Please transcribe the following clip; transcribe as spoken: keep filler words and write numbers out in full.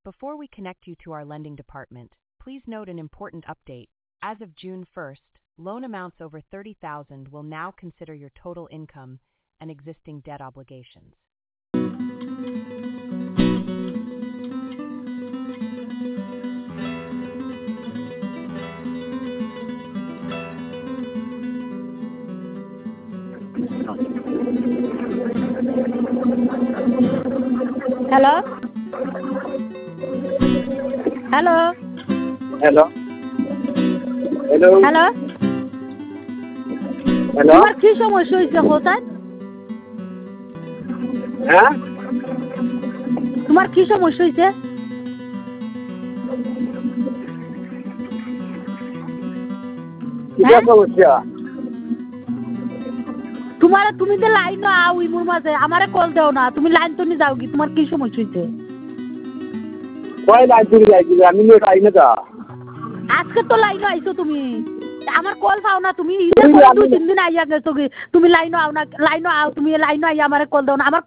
Before we connect you to our lending department, please note an important update. As of June first, loan amounts over thirty thousand will now consider your total income and existing debt obligations. Hello? Hello? Hello? Hello? Hello? Hello? তোমার কি সমস্যা হয়েছে হোসেন? হ্যাঁ? তোমার কি সমস্যা হয়েছে? কিটা সমস্যা? তোমার তুমি তো লাইন আও ইমুর মাঝে আমারে কল দাও না তুমি লাইন তো নি যাও কি তোমার কি সমস্যা হয়েছে? কয় লাইন তুমি যাইছিল আমি নিয়ে যাই না তা আজকে তো লাইন আইছো তুমি আমার কল পাও না তুমি দুই তিন দিন আইয়া গেছো কি তুমি লাইন আও না লাইন আও তুমি লাইন আইয়া আমারে কল দাও না আমার